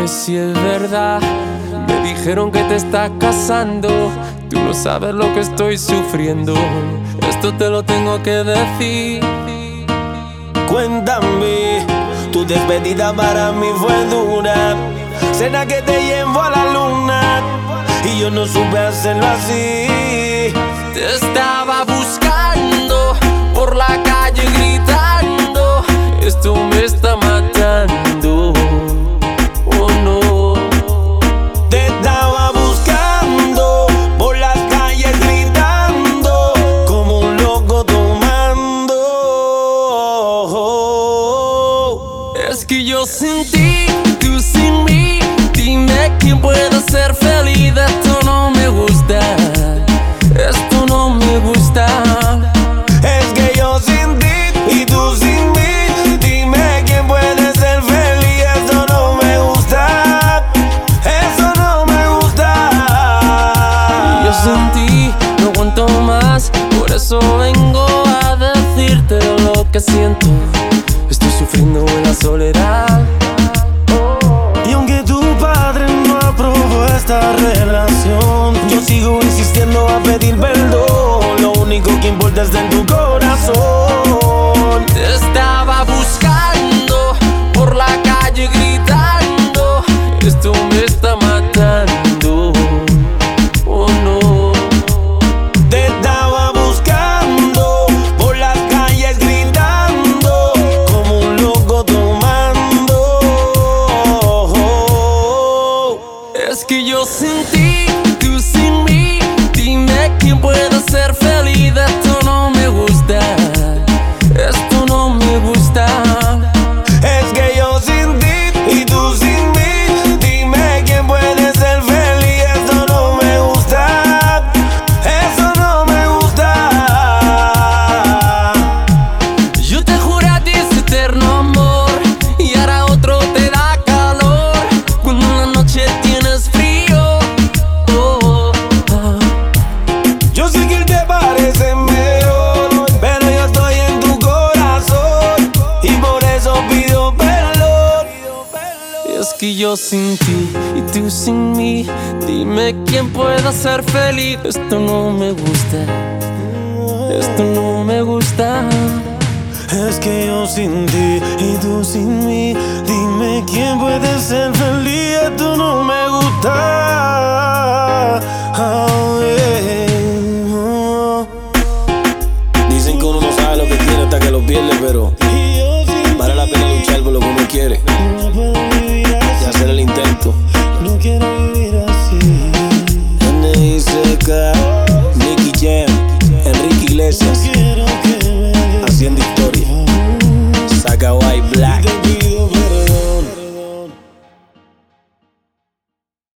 Dime si es verdad. Me dijeron que te estás casando. Tú no sabes lo que estoy sufriendo. Esto te lo tengo que decir. Cuéntame, tu despedida para mí fue dura. Cena que te llevo a la luna y yo no supe hacerlo así. Te estaba buscando por la calle gritando. Esto me está matando. Oh no. Te estaba buscando por las calles gritando como un loco tomando. Es que yo sin ti, tú sin mí. Dime quién puede ser feliz. Esto no me gusta. Esto no me gusta. Es que yo sin ti y tú sin mí. Dime quién puede ser feliz. Eso no me gusta. Eso no me gusta. Yo sin ti no aguanto más. Por eso vengo a decirte lo que siento. Estoy sufriendo en la soledad. Y aunque tu padre no aprobó esta relación, yo sigo insistiendo a pedir perdón. Lo único que importa es en tu corazón. Te estaba buscando por la calle gritando. Esto me está matando. Oh no. Te estaba buscando por las calles gritando como un loco tomando. Es que yo sin ti, tú sin mí. Dime quién puede ser feliz. Esto no me gusta. Esto no me gusta. Es que yo sin ti y tú sin mí. Dime quién puede ser feliz. Eso no me gusta. Eso no me gusta. Yo te juré a ti ese eterno amor y ahora otro te da calor cuando en la noche tienes frío. Oh, oh. Yo sé que él te parece mejor, pero yo estoy en tu corazón y por eso pido perdón. Es que yo sin ti y tú sin mí. Dime quién pueda ser feliz. Esto no me gusta. Esto no me gusta. Es que yo sin ti y tú sin mí. Dime quién puede ser feliz. Esto no me gusta.